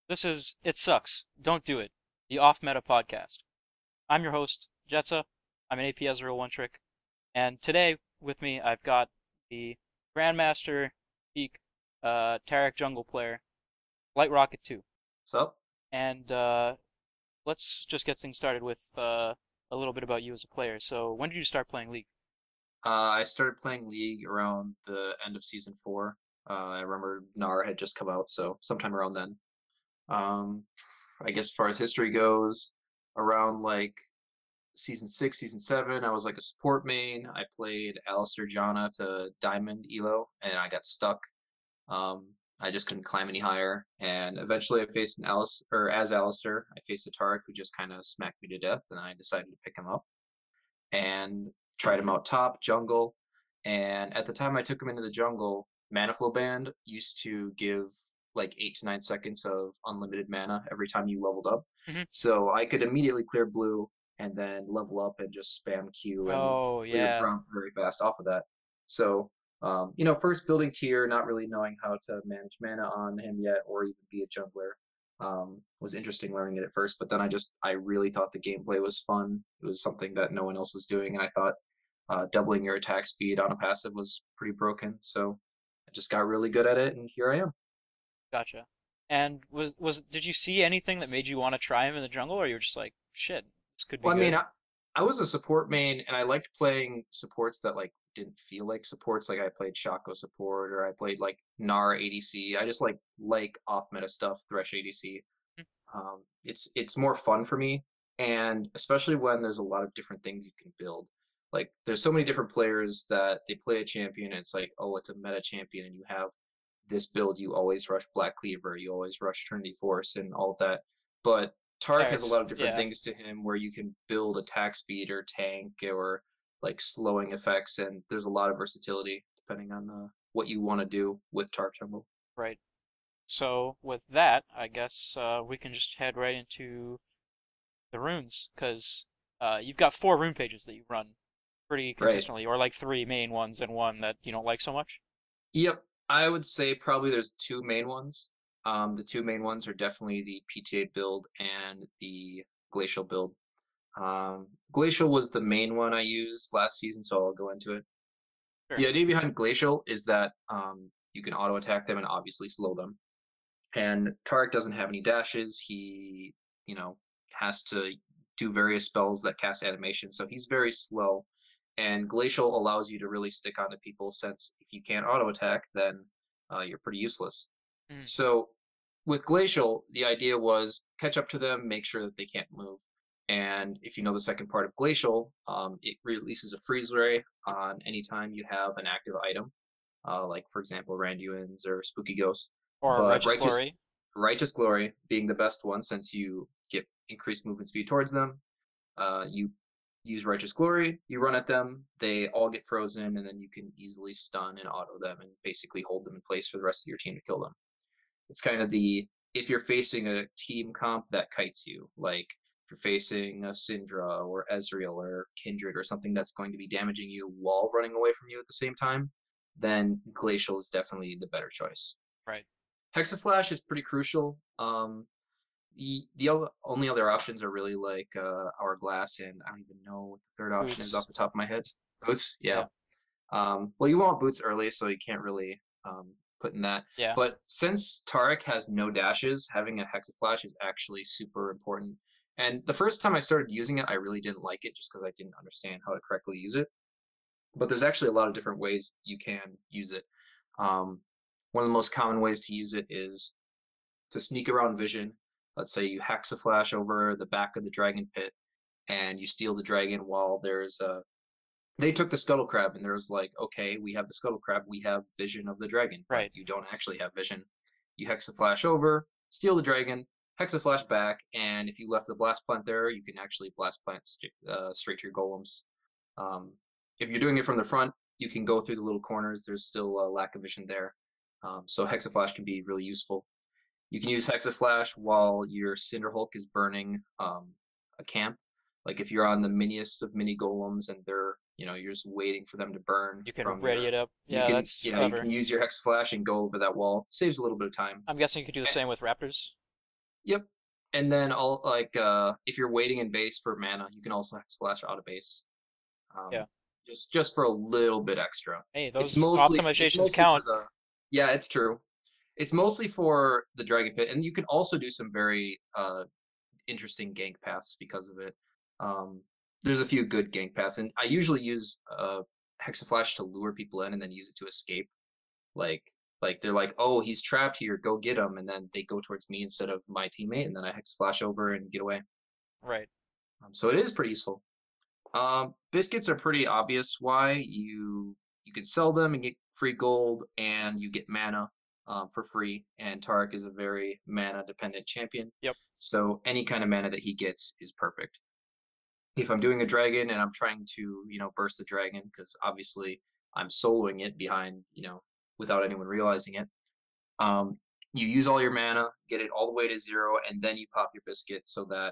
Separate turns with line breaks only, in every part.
This is It Sucks. Don't Do It, the Off Meta podcast. I'm your host, Jetsa. I'm an AP Ezreal One Trick, and today with me I've got the Grandmaster Peak Taric Jungle player, Light Rocket 2.
So,
And let's just get things started with a little bit about you as a player. So, when did you start playing League?
I started playing League around the end of season four. I remember Gnar had just come out, so sometime around then. Um, I guess as far as history goes, around like season six, season seven, I was like a support main. I played Alistair Janna to Diamond Elo, and I got stuck. Um, I just couldn't climb any higher, and eventually I faced an Alice or as Alistair, I faced a Taric who just kind of smacked me to death, and I decided to pick him up and tried him out top jungle. And at the time I took him into the jungle, Manaflow Band used to give like 8 to 9 seconds of unlimited mana every time you leveled up.
Hmm.
So I could immediately clear blue and then level up and just spam Q and
Oh
clear
yeah,
brown very fast off of that. So first building tier, not really knowing how to manage mana on him yet or even be a jungler. Was interesting learning it at first, but then I really thought the gameplay was fun. It was something that no one else was doing, and I thought doubling your attack speed on a passive was pretty broken. So I just got really good at it, and here I am.
gotcha. And was did you see anything that made you want to try him in the jungle, or you were just like, shit, this could be
Well, I mean,
good?
I was a support main, and I liked playing supports that like didn't feel like supports. Like I played Shaco support, or I played like Gnar ADC. I just like off meta stuff, Thresh ADC. It's more fun for me, and especially when there's a lot of different things you can build. Like there's so many different players that they play a champion, and it's like, oh, it's a meta champion, and you have this build. You always rush Black Cleaver, you always rush Trinity Force, and all of that. But Tarek has a
Taric's,
lot of different
yeah,
things to him where you can build attack speed or tank or like slowing effects, and there's a lot of versatility depending on what you want to do with Tark Jungle.
right. So with that, I guess we can just head right into the runes, because you've got four rune pages that you run pretty
Right.
consistently, or like three main ones and one that you don't like so much.
Yep, I would say probably there's two main ones. The two main ones are definitely the PTA build and the Glacial build. Glacial was the main one I used last season, so I'll go into it.
Sure.
The idea behind Glacial is that you can auto attack them and obviously slow them. And Tarek doesn't have any dashes. He, you know, has to do various spells that cast animation, so he's very slow. And Glacial allows you to really stick onto people since if you can't auto attack, then you're pretty useless.
Mm,
So with Glacial, the idea was catch up to them, make sure that they can't move. And if you know the second part of Glacial, it releases a freeze ray on any time you have an active item, like for example Randuin's or Spooky Ghost.
or
But
Righteous Glory.
Righteous Glory being the best one since you get increased movement speed towards them. You use Righteous Glory, you run at them, they all get frozen, and then you can easily stun and auto them and basically hold them in place for the rest of your team to kill them. It's kind of the if you're facing a team comp that kites you, like if you're facing a Syndra or Ezreal or Kindred or something that's going to be damaging you while running away from you at the same time, then Glacial is definitely the better choice.
Right.
Hexaflash is pretty crucial. The only other options are really like Hourglass, and I don't even know what the third option is off
Boots.
the top of my head. Boots, yeah.
Yeah.
Well, you want Boots early, so you can't really put in that.
Yeah.
But since Tarek has no dashes, having a Hexaflash is actually super important. And the first time I started using it, I really didn't like it just because I didn't understand how to correctly use it. But there's actually a lot of different ways you can use it. Um, One of the most common ways to use it is to sneak around vision. Let's say you hex a flash over the back of the dragon pit and you steal the dragon while there's a. They took the scuttle crab and there's like, okay, we have the scuttle crab, we have vision of the dragon, but
Right.
you don't actually have vision. You hex a flash over, steal the dragon, hex a flash back, and if you left the blast plant there, you can actually blast plant straight to your golems. Um, if you're doing it from the front, you can go through the little corners. There's still a lack of vision there. So Hexaflash can be really useful. You can use Hexaflash while your Cinderhulk is burning a camp. Like if you're on the miniest of mini golems and you're just waiting for them to burn
You can
from
ready
your,
it up.
you
Yeah,
can,
that's
you
clever.
can use your Hexaflash and go over that wall. Saves a little bit of time.
I'm guessing you could do the
Eh,
same with Raptors.
Yep. And then all if you're waiting in base for mana, you can also hex splash out of base.
Yeah.
Um, just for a little bit extra.
Hey,
It's
those
mostly
optimizations
for
count.
the yeah, it's true. It's mostly for the Dragon Pit, and you can also do some very interesting gank paths because of it. Um, there's a few good gank paths, and I usually use Hexaflash to lure people in and then use it to escape. Like like they're like, oh, he's trapped here, go get him, and then they go towards me instead of my teammate, and then I Hexaflash over and get away.
Right.
So it is pretty useful. Biscuits are pretty obvious why you can sell them and get free gold, and you get mana for free. And Tarek is a very mana dependent champion,
Yep.
so any kind of mana that he gets is perfect. If I'm doing a dragon and I'm trying to burst the dragon, because obviously I'm soloing it behind without anyone realizing it. Um, you use all your mana, get it all the way to 0, and then you pop your biscuit so that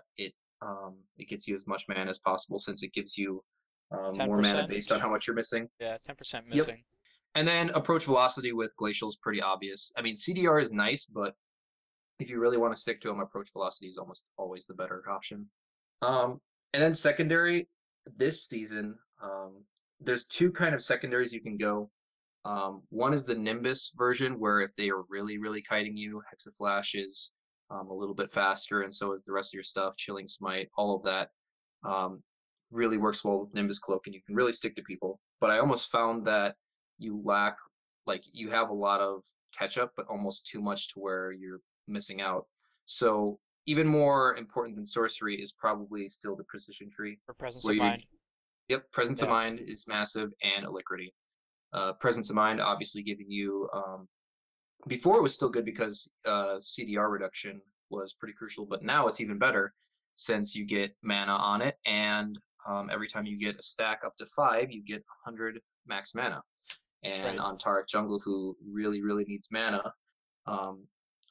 it gets you as much mana as possible, since it gives you more mana
10%.
based on how much you're missing.
Yeah, 10%
Yep.
missing.
And then approach velocity with Glacial is pretty obvious. I mean, CDR is nice, but if you really want to stick to them, approach velocity is almost always the better option. Um, and then secondary, this season, there's two kind of secondaries you can go. One is the Nimbus version, where if they are really, really kiting you, Hexaflash is a little bit faster, and so is the rest of your stuff. Chilling Smite, all of that um, really works well with Nimbus Cloak, and you can really stick to people. But I almost found that you lack, you have a lot of catch up, but almost too much to where you're missing out. So even more important than sorcery is probably still the precision tree,
For presence
where
of
you
mind.
yep, presence of
Yeah.
mind is massive, and Alacrity. Presence of mind obviously giving you before it was still good because CDR reduction was pretty crucial, but now it's even better since you get mana on it, and every time you get a stack up to 5, you get 100 max mana. And
Right.
on Taric Jungle, who really, really needs mana, um,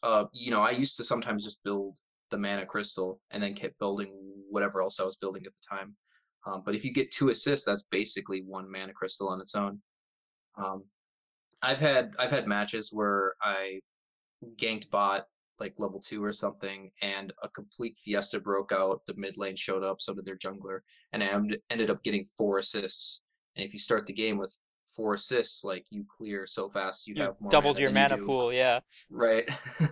I used to sometimes just build the mana crystal and then kept building whatever else I was building at the time. But if you get 2 assists, that's basically 1 mana crystal on its own. Um, I've had matches where I ganked bot like level 2 or something, and a complete fiesta broke out. The mid lane showed up, so did their jungler, and I ended up getting 4 assists. And if you start the game with 4 assists, like you clear so fast, you
You
have more
doubled
mana
your
than you
mana
do.
pool, yeah.
Right.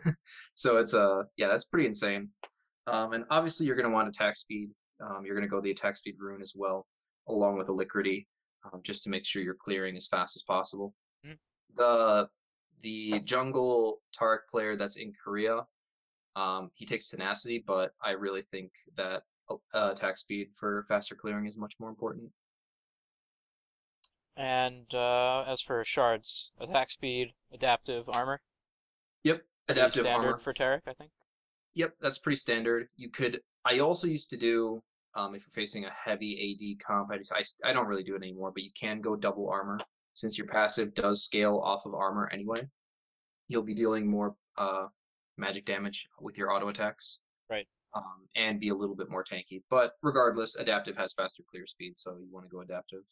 So it's yeah, that's pretty insane. And obviously you're going to want attack speed. You're going to go the attack speed rune as well, along with Alacrity, just to make sure you're clearing as fast as possible.
Mhm.
The jungle Tark player that's in Korea, he takes tenacity, but I really think that attack speed for faster clearing is much more important.
And as for shards, attack speed, adaptive armor,
Yep,
pretty
adaptive
standard
armor.
for Taric, I think.
Yep, that's pretty standard. I also used to do, if you're facing a heavy AD comp, I don't really do it anymore, but you can go double armor since your passive does scale off of armor anyway. You'll be dealing more magic damage with your auto attacks,
Right.
and be a little bit more tanky. But regardless, adaptive has faster clear speed, so you want to go adaptive.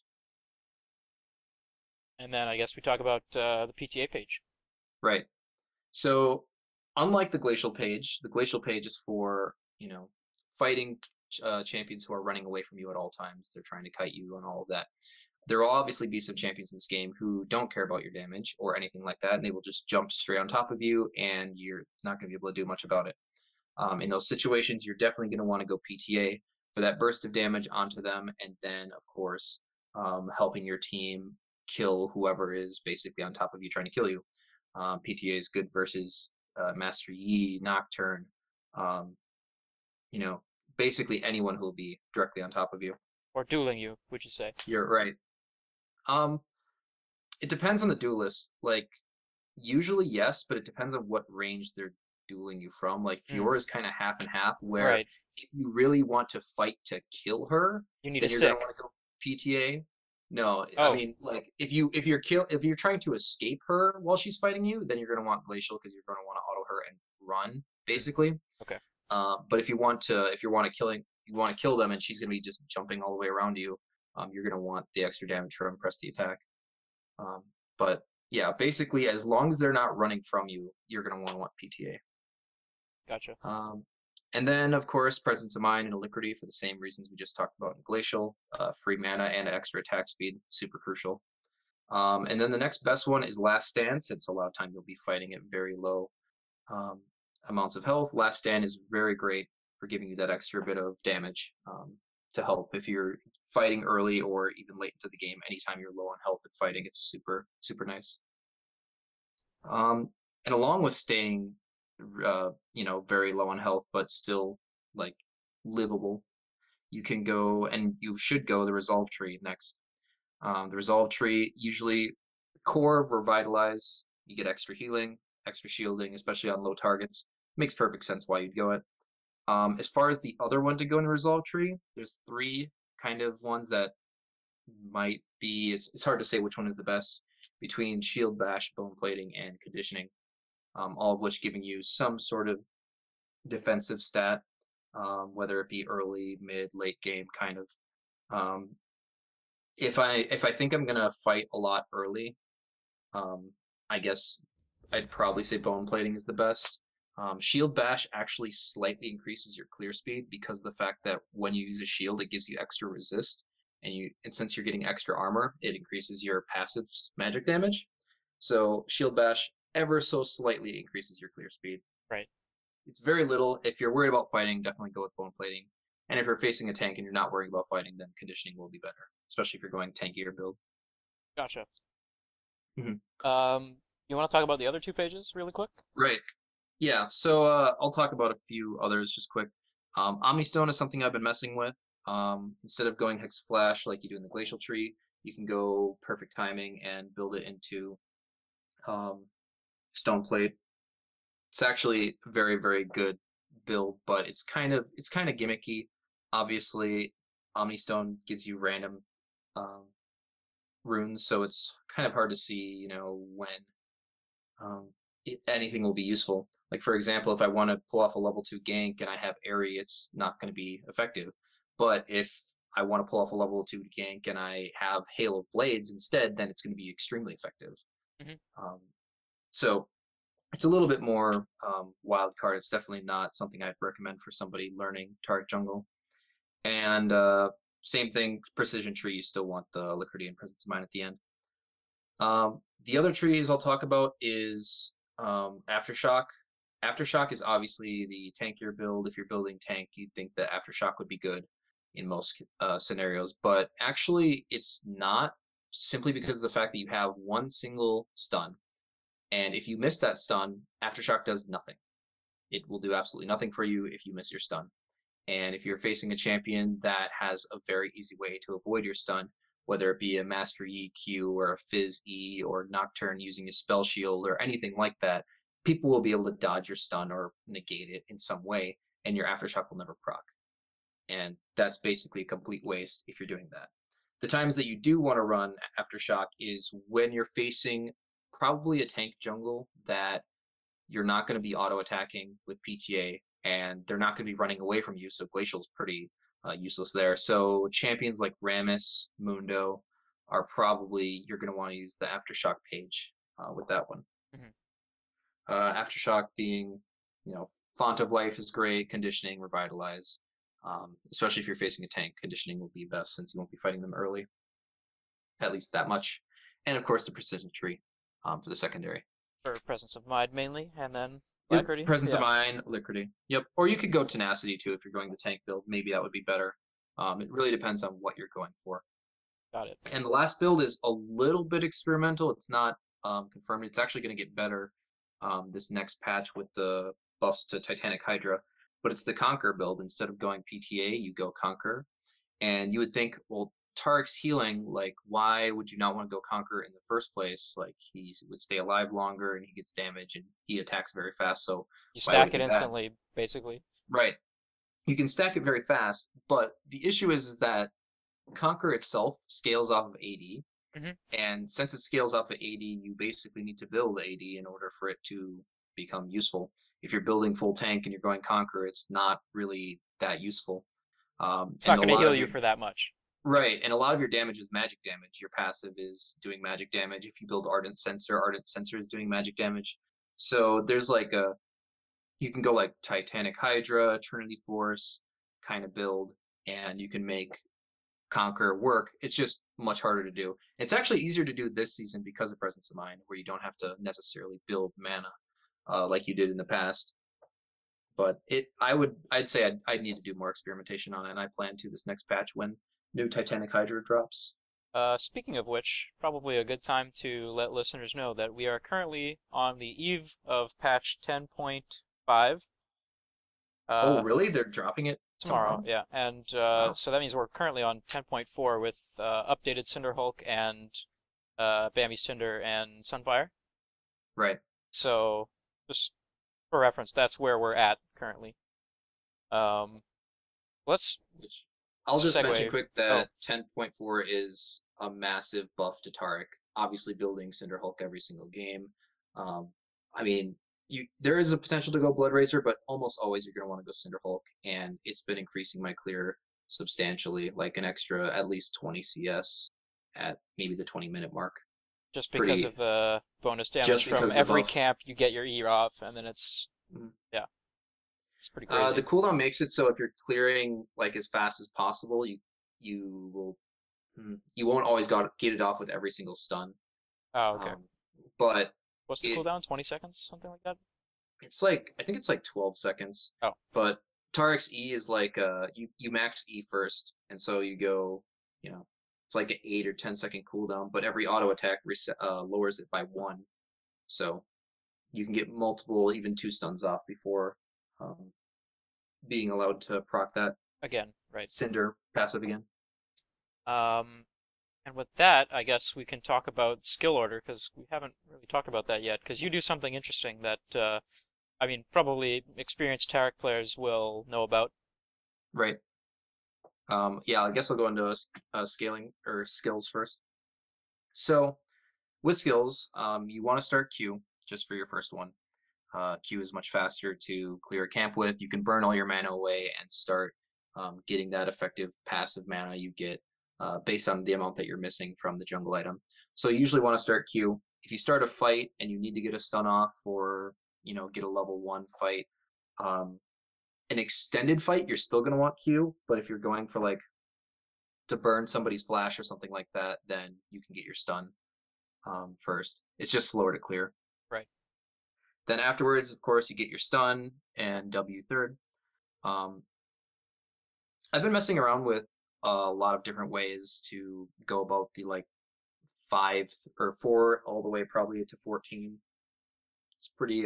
And then I guess we talk about the PTA page.
Right. So, unlike the Glacial page is for, fighting champions who are running away from you at all times. They're trying to kite you and all of that. There will obviously be some champions in this game who don't care about your damage or anything like that, and they will just jump straight on top of you, and you're not going to be able to do much about it. In those situations, you're definitely going to want to go PTA for that burst of damage onto them, and then, of course, helping your team kill whoever is basically on top of you trying to kill you. PTA is good versus Master Yi, Nocturne, um, you know, basically anyone who will be directly on top of you.
Or dueling you, would you say?
You're right. Um, it depends on the duelist. Like, usually yes, but it depends on what range they're dueling you from. Like
Mm,
Fiora is kind of half and half, where
right.
if you really want to fight to kill her,
You need a
then you're gonna
stick.
want to go PTA. No, I
Oh,
mean, like if you're trying to escape her while she's fighting you, then you're gonna want Glacial, because you're gonna want to auto her and run
mm,
basically.
okay.
But if you want to kill them and she's gonna be just jumping all the way around you, you're gonna want the extra damage from press the attack. Um, but yeah, basically, as long as they're not running from you, you're gonna want PTA.
Gotcha.
Um, and then, of course, Presence of Mind and Alacrity for the same reasons we just talked about in Glacial. Free mana and extra attack speed, super crucial. And then the next best one is Last Stand, since a lot of time you'll be fighting at very low um, amounts of health. Last Stand is very great for giving you that extra bit of damage to help if you're fighting early or even late into the game. Anytime you're low on health and fighting, it's super, super nice. And along with staying, very low on health, but still like livable, you can go and you should go the Resolve Tree next. The Resolve Tree usually core Revitalize. You get extra healing, extra shielding, especially on low targets. Makes perfect sense why you'd go it. As far as the other one to go in the Resolve Tree, there's three kind of ones that might be. It's hard to say which one is the best between Shield Bash, Bone Plating, and Conditioning. All of which giving you some sort of defensive stat, whether it be early, mid, late game kind of. Um, if I think I'm gonna fight a lot early, I guess I'd probably say Bone Plating is the best. Shield Bash actually slightly increases your clear speed because of the fact that when you use a shield, it gives you extra resist, and since you're getting extra armor, it increases your passive magic damage. So Shield Bash ever so slightly increases your clear speed.
Right.
It's very little. If you're worried about fighting, definitely go with Bone Plating. And if you're facing a tank and you're not worried about fighting, then Conditioning will be better, especially if you're going tankier build.
Gotcha.
Mhm.
You want to talk about the other two pages really quick?
Right. Yeah. So I'll talk about a few others just quick. Omnistone is something I've been messing with. Instead of going Hex Flash like you do in the Glacial Tree, you can go Perfect Timing and build it into Stone Plate. It's actually a very, very good build, but it's kind of gimmicky. Obviously, Omnistone gives you random um, runes, so it's kind of hard to see, when anything will be useful. Like for example, if I want to pull off a level 2 gank and I have Airy, it's not going to be effective. But if I want to pull off a level 2 gank and I have Hail of Blades instead, then it's going to be extremely effective.
Mm-hmm.
So it's a little bit more wild card. It's definitely not something I'd recommend for somebody learning Target Jungle. And same thing, Precision Tree, you still want the Alacrity and Presence of Mind at the end. The other trees I'll talk about is Aftershock. Aftershock is obviously the tankier build. If you're building tank, you'd think that Aftershock would be good in most scenarios, but actually it's not, simply because of the fact that you have one single stun. And if you miss that stun, Aftershock does nothing. It will do absolutely nothing for you if you miss your stun. And if you're facing a champion that has a very easy way to avoid your stun, whether it be a Master EQ or a Fizz E or Nocturne using a Spell Shield or anything like that, people will be able to dodge your stun or negate it in some way, and your Aftershock will never proc. And that's basically a complete waste if you're doing that. The times that you do want to run Aftershock is when you're facing probably a tank jungle that you're not going to be auto-attacking with PTA, and they're not going to be running away from you, so Glacial's pretty useless there. So champions like Rammus, Mundo are probably, you're going to want to use the Aftershock page with that one.
Mm-hmm.
Aftershock being, Font of Life is great, Conditioning, Revitalize. Especially if you're facing a tank, Conditioning will be best since you won't be fighting them early, at least that much. And of course the Precision Tree for the secondary.
For Presence of Mind mainly, and then
Yep,
Alacrity.
Presence of Mind, Alacrity. Yep, or you could go Tenacity too if you're going the tank build. Maybe that would be better. It really depends on what you're going for.
Got it.
And the last build is a little bit experimental. It's not confirmed. It's actually going to get better this next patch with the buffs to Titanic Hydra. But it's the Conquer build. Instead of going PTA, you go Conquer. And you would think, well, Tariq's healing, like, why would you not want to go Conquer in the first place? Like, he would stay alive longer and he gets damage and he attacks very fast. So
You
why would
stack
he
it
do that?
instantly, basically.
Right. You can stack it very fast, but the issue is that Conquer itself scales off of AD.
Mm-hmm.
And since it scales off of AD, you basically need to build AD in order for it to become useful. If you're building full tank and you're going Conquer, it's not really that useful.
It's not going to heal you for that much.
Right, and a lot of your damage is magic damage. Your passive is doing magic damage. If you build Ardent Censer is doing magic damage. So there's like You can go like Titanic Hydra, Trinity Force kind of build, and you can make Conquer work. It's just much harder to do. It's actually easier to do this season because of Presence of Mind, where you don't have to necessarily build mana like you did in the past. But I'd say I'd need to do more experimentation on it, and I plan to this next patch when new Titanic Hydra drops.
Speaking of which, probably a good time to let listeners know that we are currently on the eve of patch 10.5.
Oh,
Uh,
really? They're dropping it
tomorrow,
tomorrow?
yeah, and
Wow.
so that means we're currently on 10.4 with updated Cinderhulk and Bambi's Tinder and Sunfire.
Right.
So just for reference, that's where we're at currently. Um, let's
I'll just mention
segue.
quick
Oh,
that 10.4 is a massive buff to Taric. Obviously, building Cinderhulk every single game. Um, I mean, there is a potential to go Blood Racer, but almost always you're going to want to go Cinderhulk, and it's been increasing my clear substantially, like an extra at least 20 CS at maybe the 20-minute mark. It's
just because
pretty
of the bonus damage
just
from
because of the
every
buff.
camp, you get your E off, and then it's
Mhm.
yeah, it's pretty
The
crazy.
cooldown makes it so if you're clearing like as fast as possible, you will you won't always get it off with every single stun.
Oh, okay.
Um, but
What's the
it
cooldown? 20 seconds, something like that?
it's like I think it's like 12 seconds.
Oh,
But Tarek's E is like you max E first, and so you go, you know, it's like an 8 or 10 second cooldown, but every auto attack lowers it by one, so you can get multiple, even two stuns off before um, being allowed to proc that
again, right.
Cinder passive again.
Um, and with that, I guess we can talk about skill order because we haven't really talked about that yet. Because you do something interesting that I mean, probably experienced Tarek players will know about.
Right. Yeah, I guess I'll go into scaling or skills first. So with skills, you want to start Q just for your first one. Q is much faster to clear a camp with. You can burn all your mana away and start getting that effective passive mana you get based on the amount that you're missing from the jungle item. So you usually want to start Q. If you start a fight and you need to get a stun off or get a level 1 fight, um, an extended fight, you're still going to want Q. But if you're going for like to burn somebody's flash or something like that, then you can get your stun first. It's just slower to clear.
Right.
Then afterwards, of course, you get your stun and W third. Um, I've been messing around with a lot of different ways to go about the like 5 or 4 all the way probably to 14. It's pretty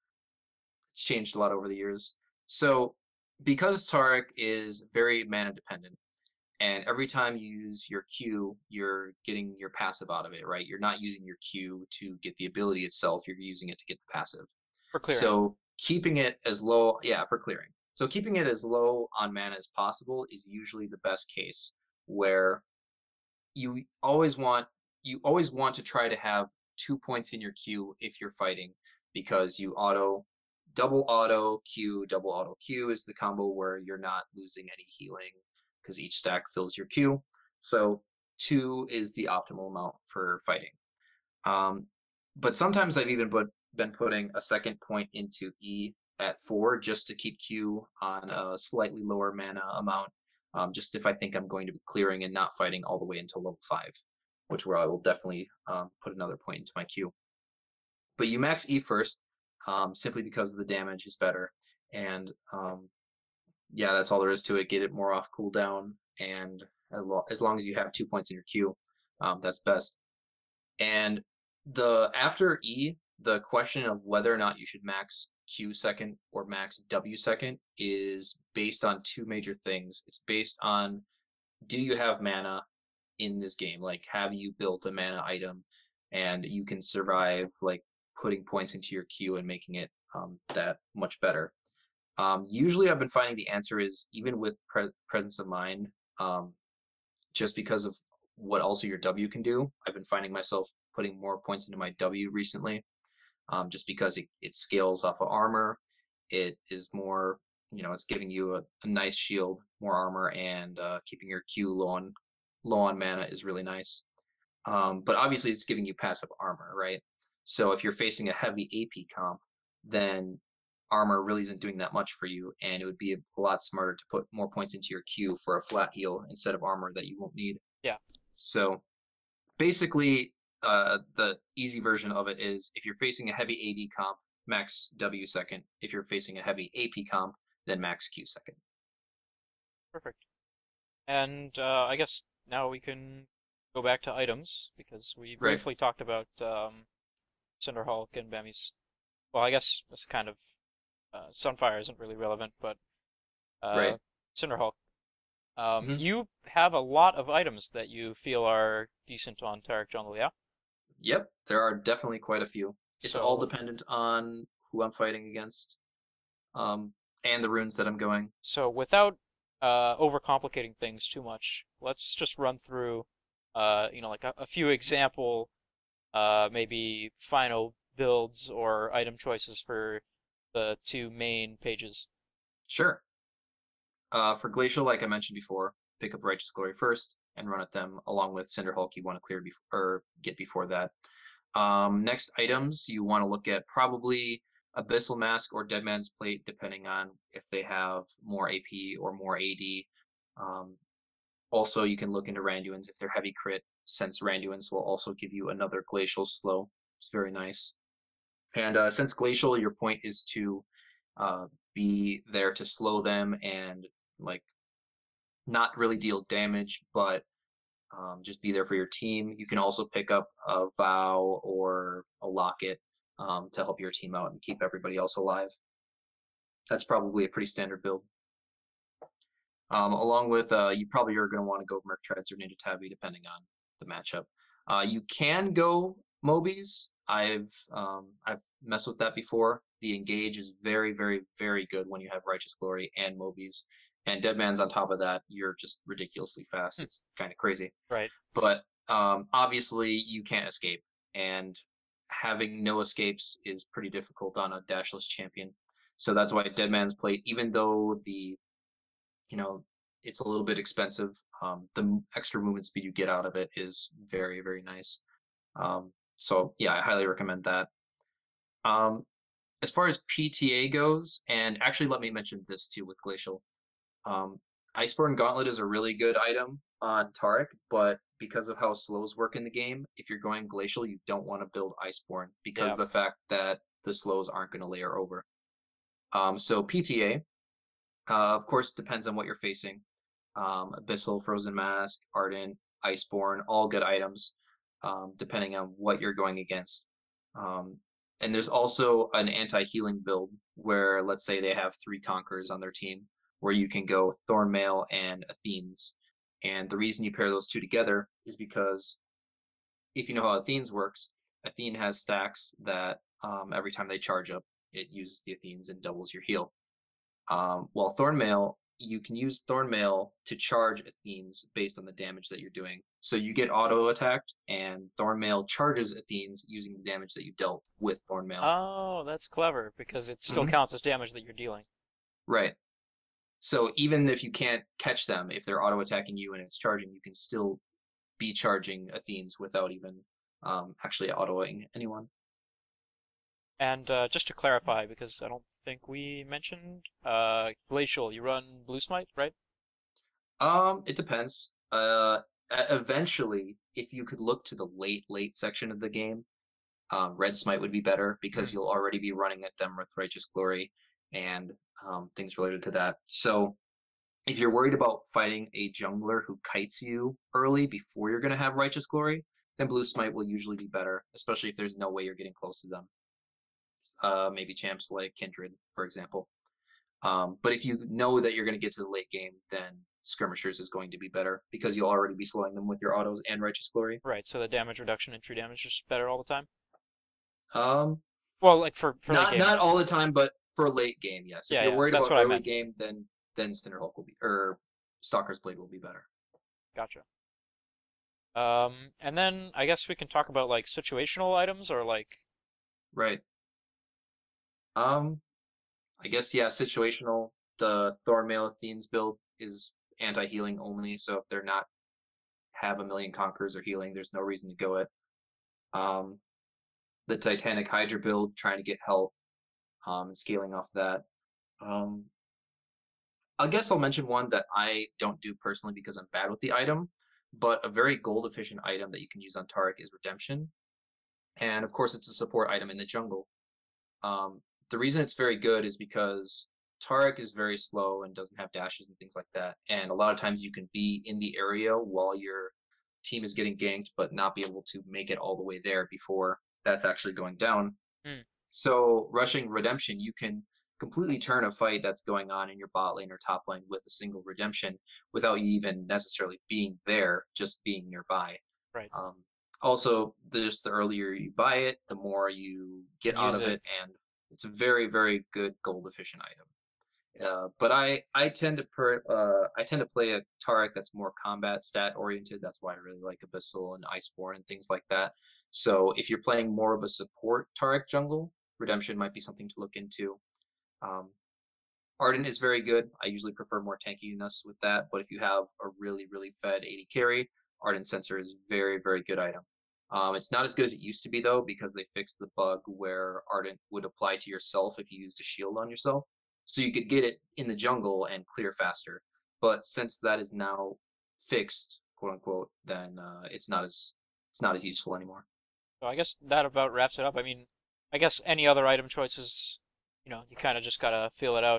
it's changed a lot over the years. So because Taric is very mana dependent, and every time you use your Q, you're getting your passive out of it, right? You're not using your Q to get the ability itself, you're using it to get the passive.
For clearing.
So keeping it as low, yeah, for clearing. So keeping it as low on mana as possible is usually the best case, where you always want you always want to try to have 2 points in your queue if you're fighting, because you double auto Q is the combo where you're not losing any healing because each stack fills your queue. So 2 is the optimal amount for fighting. Um, but sometimes I've even been putting a second point into E at 4 just to keep Q on a slightly lower mana amount, just if I think I'm going to be clearing and not fighting all the way until level 5, which where I will definitely put another point into my Q. But you max E first, simply because the damage is better. And yeah, that's all there is to it. Get it more off cooldown, and as long as you have 2 points in your Q, that's best. And the after E, the question of whether or not you should max Q second or max W second is based on two major things. It's based on, do you have mana in this game? Like, have you built a mana item and you can survive like putting points into your Q and making it that much better? Usually I've been finding the answer is even with presence of mind, um, just because of what also your W can do. I've been finding myself putting more points into my W recently, just because it scales off of armor. It is more, it's giving you a nice shield, more armor, and keeping your Q low on mana is really nice. But obviously, it's giving you passive armor, right? So if you're facing a heavy AP comp, then armor really isn't doing that much for you, and it would be a lot smarter to put more points into your queue for a flat heal instead of armor that you won't need.
Yeah.
So basically, the easy version of it is if you're facing a heavy AD comp, max W second. If you're facing a heavy AP comp, then max Q second.
Perfect. And I guess now we can go back to items because we
Right,
briefly talked about Cinderhulk and Bami's. Well, I guess it's kind of Sunfire isn't really relevant, but
right.
Cinderhulk.
hmm
You have a lot of items that you feel are decent on Taric Jungle, yeah?
Yep, there are definitely quite a few. It's all
So,
dependent on who I'm fighting against, um, and the runes that I'm going.
so without overcomplicating things too much, let's just run through, like a few example, maybe final builds or item choices for the two main pages.
Sure. For Glacial, like I mentioned before, pick up Righteous Glory first and run at them along with Cinderhulk you want to clear before or get before that. Next items you want to look at probably Abyssal Mask or Deadman's Plate, depending on if they have more AP or more AD. Um, Also, you can look into Randuin's if they're heavy crit, since Randuin's will also give you another Glacial slow. It's very nice. And since Glacial, your point is to uh, be there to slow them and like not really deal damage, but just be there for your team. You can also pick up a Vow or a Locket to help your team out and keep everybody else alive. That's probably a pretty standard build. Along with, you probably are going to want to go Merc Treads or Ninja Tabi depending on the matchup. You can go Mobies. I've messed with that before. The engage is very, very, very good when you have Righteous Glory and Mobies. And Deadman's on top of that, you're just ridiculously fast.
Hmm,
It's kind of crazy.
right.
But obviously, you can't escape. And having no escapes is pretty difficult on a dashless champion. So that's why Deadman's Plate, even though you know, it's a little bit expensive. The extra movement speed you get out of it is very, very nice. So yeah, I highly recommend that. Um, as far as PTA goes, and actually let me mention this too with Glacial. Um, Iceborne Gauntlet is a really good item on Taric, but because of how slows work in the game, if you're going Glacial, you don't want to build Iceborne because
Yeah.
of the fact that the slows aren't going to layer over. So PTA, of course, depends on what you're facing. Abyssal, Frozen Mask, Ardent, Iceborne, all good items, depending on what you're going against. Um, and there's also an anti-healing build where, let's say, they have 3 Conquerors on their team, where you can go Thornmail and Athenes. And the reason you pair those two together is because if you know how Athenes works, Athene has stacks that every time they charge up, it uses the Athenes and doubles your heal. While Thornmail, you can use Thornmail to charge Athenes based on the damage that you're doing. So you get auto attacked, and Thornmail charges Athenes using the damage that you dealt with Thornmail.
Oh, that's clever because it still
hmm
counts as damage that you're dealing.
Right. So even if you can't catch them, if they're auto attacking you and it's charging, you can still be charging Athenes without even actually autoing anyone.
And just to clarify, because I don't think we mentioned Glacial, you run Blue Smite, right?
It depends. Eventually, if you could look to the late section of the game, Red Smite would be better because
Hmm.
you'll already be running at them with Righteous Glory and things related to that. So if you're worried about fighting a jungler who kites you early before you're going to have Righteous Glory, then Blue Smite will usually be better, especially if there's no way you're getting close to them. Maybe champs like Kindred, for example. But if you know that you're going to get to the late game, then Skirmishers is going to be better because you'll already be slowing them with your autos and Righteous Glory.
Right, so the damage reduction and true damage is better all the time.
Um,
Well, like for late
not
game.
not all the time, but for a late game, yes. If
Yeah,
you're
yeah,
worried
that's
about
what I
early
meant.
game, then Cinderhulk will be or Stalker's Blade will be better.
Gotcha. And then I guess we can talk about like situational items or like
Right. Um, I guess yeah, situational. The Thornmail Athene's build is anti-healing only, so if they're not have a million conquerors or healing, there's no reason to go it. Um, the Titanic Hydra build, trying to get health. and scaling off that. Um, I guess I'll mention one that I don't do personally because I'm bad with the item, but a very gold efficient item that you can use on Taric is Redemption. And of course, it's a support item in the jungle. The reason it's very good is because Taric is very slow and doesn't have dashes and things like that. And a lot of times you can be in the area while your team is getting ganked, but not be able to make it all the way there before that's actually going down.
Hmm.
So rushing Redemption, you can completely turn a fight that's going on in your bot lane or top lane with a single Redemption without you even necessarily being there, just being nearby.
Right.
Also, just the earlier you buy it, the more you get out
Use
of
it.
it, and it's a very, very good gold efficient item. But I tend to play a Taric that's more combat stat oriented. That's why I really like Abyssal and Iceborne and things like that. So if you're playing more of a support Taric jungle, Redemption might be something to look into. Um, Ardent is very good. I usually prefer more tankiness with that, but if you have a really, really fed AD carry, Ardent Sensor is a very, very good item. It's not as good as it used to be though, because they fixed the bug where Ardent would apply to yourself if you used a shield on yourself. So you could get it in the jungle and clear faster. But since that is now fixed, quote unquote, then it's not as useful anymore.
So I guess that about wraps it up. I mean, I guess any other item choices, you kind of just gotta feel it out.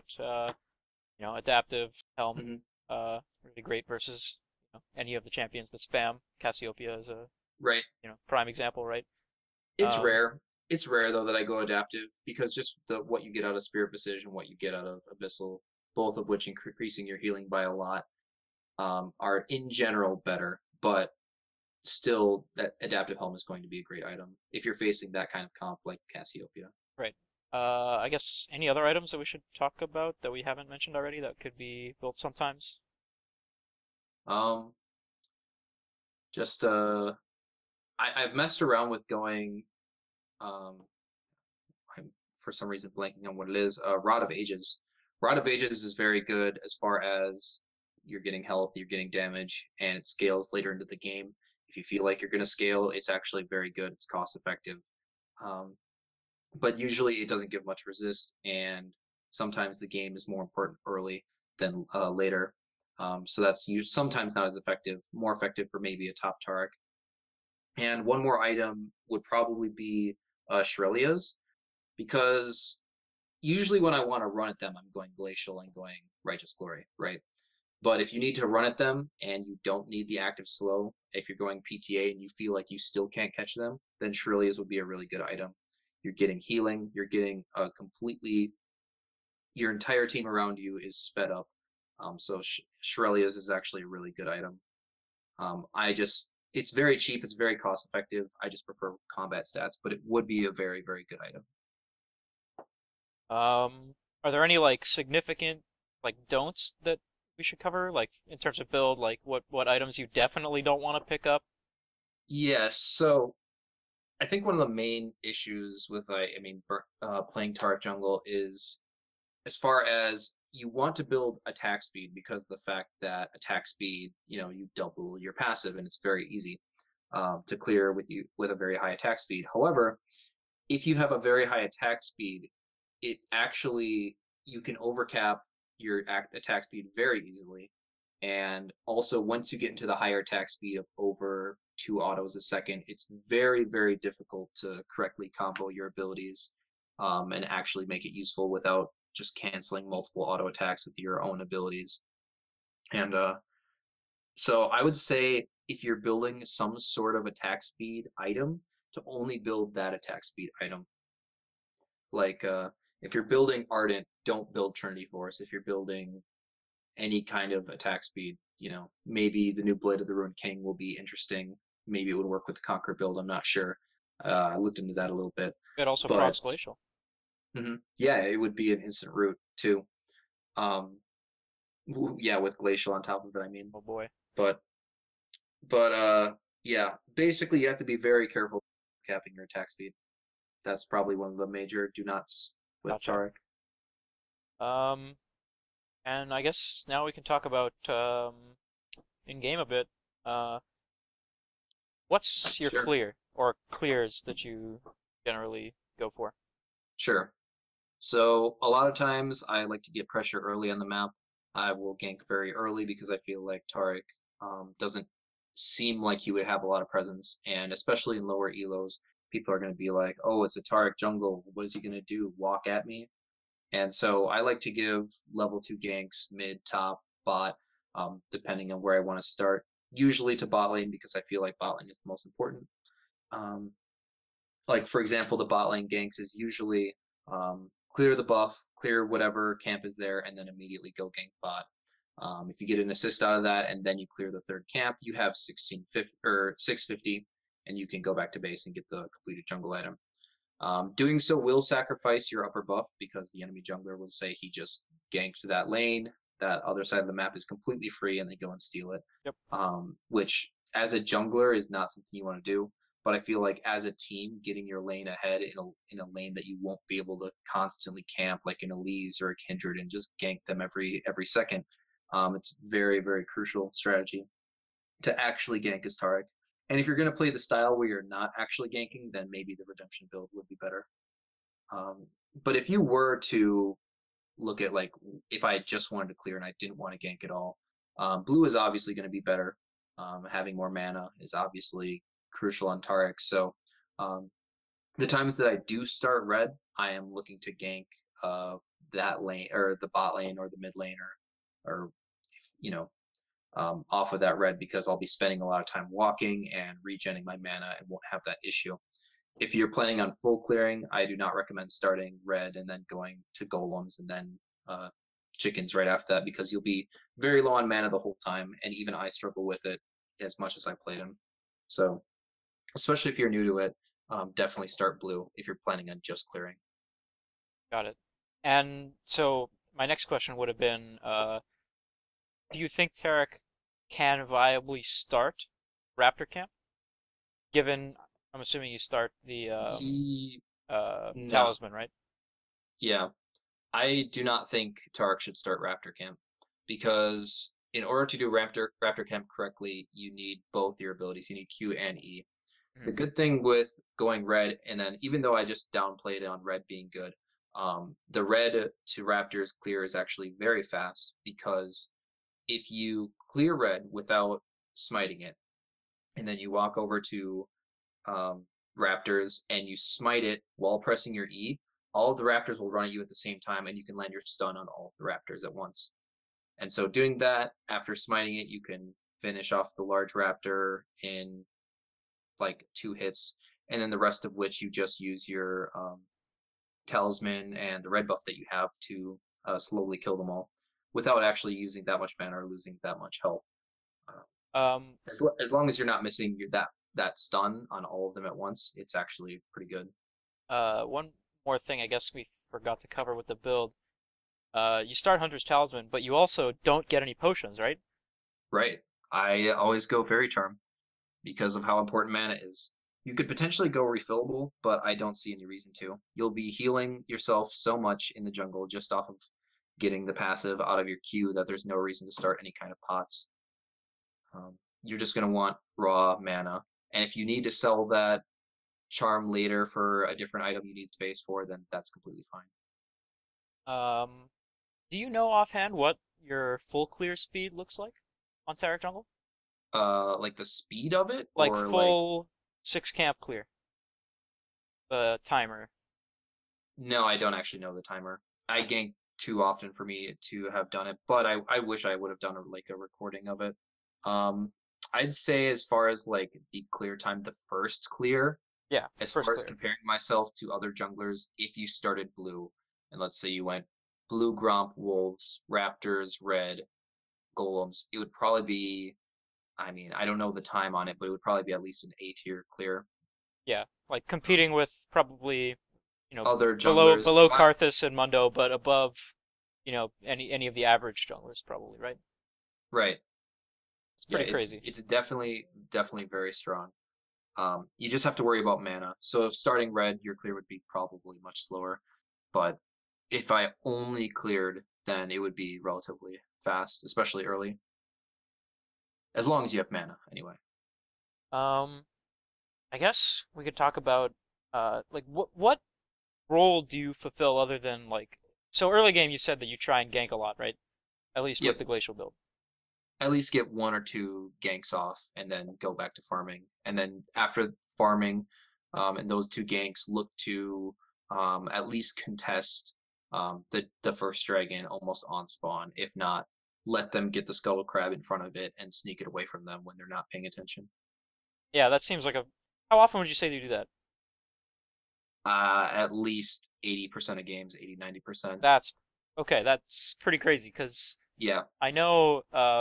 Adaptive Helm,
Hmm.
really great versus any of the champions that spam. Cassiopeia is a
Right.
prime example, right?
It's
Um,
rare. It's rare though that I go adaptive because just what you get out of Spirit Visage and what you get out of Abyssal, both of which increasing your healing by a lot, are in general better. But still, that adaptive helm is going to be a great item if you're facing that kind of comp like Cassiopeia.
right. I guess any other items that we should talk about that we haven't mentioned already that could be built sometimes?
Um, just I've messed around with going. Um, I'm for some reason blanking on what it is. Rod of Ages. Rod of Ages is very good as far as you're getting health, you're getting damage, and it scales later into the game. If you feel like you're going to scale, it's actually very good. It's cost effective. Um, but usually it doesn't give much resist, and sometimes the game is more important early than later. So that's sometimes not as effective, more effective for maybe a top Taric. And one more item would probably be Shrelia's, because usually when I want to run at them, I'm going Glacial and going Righteous Glory, right? But if you need to run at them and you don't need the active slow, if you're going PTA and you feel like you still can't catch them, then Shrilias would be a really good item. You're getting healing, you're getting a completely, your entire team around you is sped up. So Shrelias is actually a really good item. It's very cheap, it's very cost effective. I just prefer combat stats, but it would be a very, very good item.
Are there any like significant like don'ts that we should cover, like in terms of build, like what items you definitely don't want to pick up?
Yes, so I think one of the main issues with playing Taric Jungle is as far as you want to build attack speed because of the fact that attack speed, you double your passive and it's very easy to clear with a very high attack speed. However, if you have a very high attack speed, it actually you can overcap your attack speed very easily. And also, once you get into the higher attack speed of over 2 autos a second, it's very, very difficult to correctly combo your abilities and actually make it useful without just canceling multiple auto attacks with your own abilities. And so I would say if you're building some sort of attack speed item, to only build that attack speed item. Like if you're building Ardent, don't build Trinity Force. If you're building any kind of attack speed, maybe the new Blade of the Ruined King will be interesting. Maybe it would work with the Conquer build. I'm not sure. I looked into that a little bit,
It also
but
procs Glacial.
yeah, it would be an instant route too. Um, yeah, with Glacial on top of it, I mean.
Oh boy.
But but yeah, basically you have to be very careful capping your attack speed. That's probably one of the major do nots with
Gotcha.
Taric.
Um, and I guess now we can talk about in game a bit. Uh, what's your
Sure,
clear or clears that you generally go for?
sure. So a lot of times I like to get pressure early on the map. I will gank very early because I feel like Taric doesn't seem like he would have a lot of presence, and especially in lower elos, people are going to be like, "Oh, it's a Taric jungle. What is he going to do? Walk at me?" And so I like to give level 2 ganks mid, top, bot, depending on where I want to start. Usually to bot lane because I feel like bot lane is the most important. Um, like for example, the bot lane ganks is usually clear the buff, clear whatever camp is there, and then immediately go gank bot. If you get an assist out of that and then you clear the third camp, you have 1650 or 650, and you can go back to base and get the completed jungle item. Doing so will sacrifice your upper buff because the enemy jungler will say he just ganked that lane. That other side of the map is completely free, and they go and steal it.
Yep.
Which, as a jungler, is not something you want to do. But I feel like as a team, getting your lane ahead in a lane that you won't be able to constantly camp, like an Elise or a Kindred, and just gank them every second, it's very very crucial strategy to actually gank as Taric. And if you're going to play the style where you're not actually ganking, then maybe the redemption build would be better. Um, but if you were to look at like if I just wanted to clear and I didn't want to gank at all, blue is obviously going to be better. Having more mana is obviously crucial on Taric. So um, the times that I do start red, I am looking to gank that lane or the bot lane or the mid lane or you know off of that red because I'll be spending a lot of time walking and regenning my mana and won't have that issue. If you're planning on full clearing, I do not recommend starting red and then going to golems and then chickens right after that because you'll be very low on mana the whole time, and even I struggle with it as much as I played him. So, especially if you're new to it, definitely start blue if you're planning on just clearing.
Got it. And so my next question would have been, do you think Tarek can viably start Raptor Camp? Given, I'm assuming you start the
No,
Talisman, right?
yeah, I do not think Tarek should start Raptor Camp because in order to do Raptor Camp correctly, you need both your abilities. You need Q and E. The
Mhm.
good thing with going red, and then even though I just downplayed it on red being good, the red to Raptors clear is actually very fast because if you clear red without smiting it, and then you walk over to um, Raptors and you smite it while pressing your E, all of the Raptors will run at you at the same time, and you can land your stun on all of the Raptors at once. And so doing that after smiting it, you can finish off the large Raptor in like 2 hits, and then the rest of which you just use your talisman and the red buff that you have to slowly kill them all without actually using that much mana or losing that much health. Uh,
Um,
as long as you're not missing that stun on all of them at once, it's actually pretty good.
one more thing I guess we forgot to cover with the build. You start Hunter's Talisman, but you also don't get any potions, right?
Right. I always go Fairy Charm because of how important mana is. You could potentially go refillable, but I don't see any reason to. You'll be healing yourself so much in the jungle just off of getting the passive out of your queue that there's no reason to start any kind of pots. You're just going to want raw mana. And if you need to sell that charm later for a different item you need space for, then that's completely fine.
Um, do you know offhand what your full clear speed looks like on Tarek Jungle?
Like the speed of it,
Like
or like
full 6 camp clear, the timer.
no, I don't actually know the timer. I gank too often for me to have done it, but I wish I would have done like a recording of it. Um, I'd say as far as like the clear time, the first clear,
Yeah,
as
first
far as
clear.
comparing myself to other junglers, if you started blue, and let's say you went blue, Gromp, Wolves, Raptors, Red, Golems, it would probably be, I mean, I don't know the time on it, but it would probably be at least an A tier clear.
Yeah, like
Um,
competing with probably,
Other
below
junglers,
below Karthus and Mundo, but above, any of the average junglers probably, right?
right?
It's
Yeah,
pretty
it's
crazy.
it's definitely very strong. You just have to worry about mana. So if starting red, your clear would be probably much slower. But if I only cleared, then it would be relatively fast, especially early. As long as you have mana, anyway.
Um, I guess we could talk about like what role do you fulfill other than like? So early game, you said that you try and gank a lot, right? At least with
Yep.
the glacial build.
At least get one or two ganks off and then go back to farming. And then after farming, and those two ganks look to at least contest the first dragon almost on spawn. If not, let them get the skull crab in front of it and sneak it away from them when they're not paying attention.
Yeah, that seems like a. How often would you say you do that?
At least 80% of games, 80-90%.
That's okay. That's pretty crazy because
Yeah,
I know.